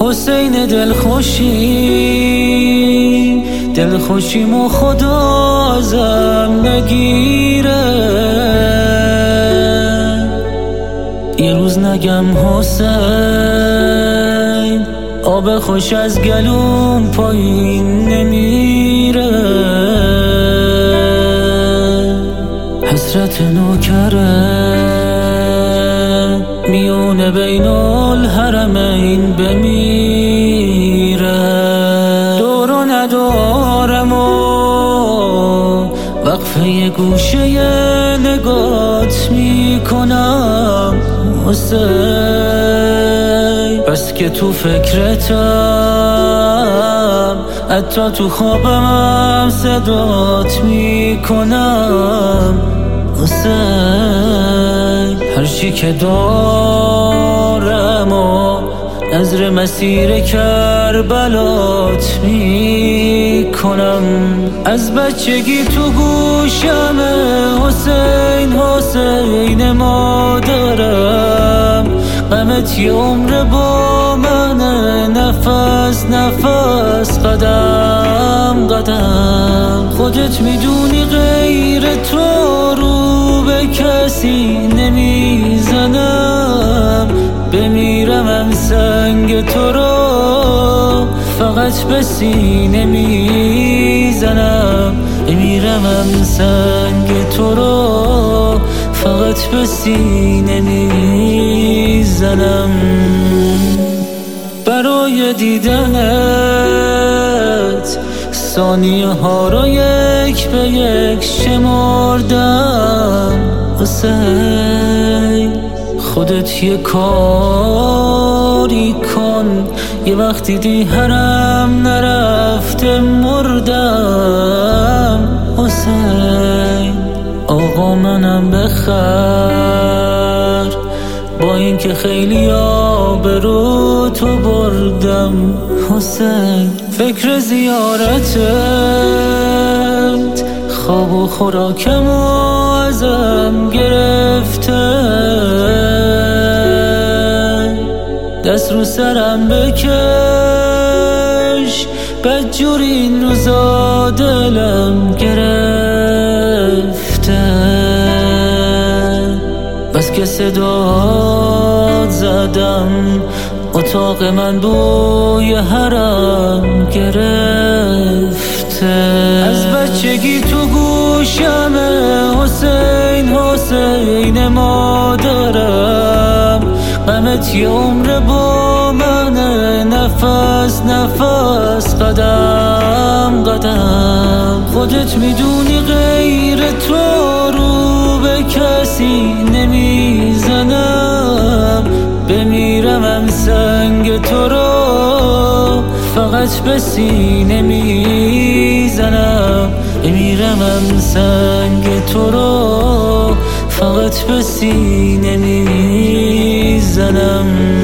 حسین دلخوشیمو خدا ازم نگیره، یه روز نگم حسین آب خوش از گلوم پایین نمیره. حسرت نوکره میونه بین الحرمین بمیره. دورو ندارم و وقفه یه گوشه نگات میکنم حسین، بس که تو فکرتم، حتی تو خوابم صدات میکنم حسین. هرچی که دارم و نظر مسیر کربلات میکنم. از بچگی تو گوشمه حسین مادرم، غمت یه عمر با منه، نفس قدم خودت میدونی غیر تو رو به کسی نمیزنم. بمیرم سنگ تو رو فقط به سینه میزنم. بمیرم سنگ تو رو فقط به سینه میزنم. برای دیدنت ثانیه ها رو یک به یک شمردم حسین. خودت یه کاری کن، یه وقتی دی حرم نرفته مردم حسین. آقا منم بخر با این که خیلی آبرو تو بردم حسین. فکر زیارتت خواب و خوراکم و ازم گرفته، دست رو سرم بکش بدجور این روزا دلم گرفته. بس که صدات زدم اتاق من بوی حرم گرفته. از بچگی تو گوشمه حسین مادرم، غمت یه عمر با منه، نفس قدم خودت میدونی غیر تو رو به کسی نمیزنم. بمیرم سنگ تو رو فقط به سینه میزنم. بمیرم سنگ تو رو فقط به سینه میزنم.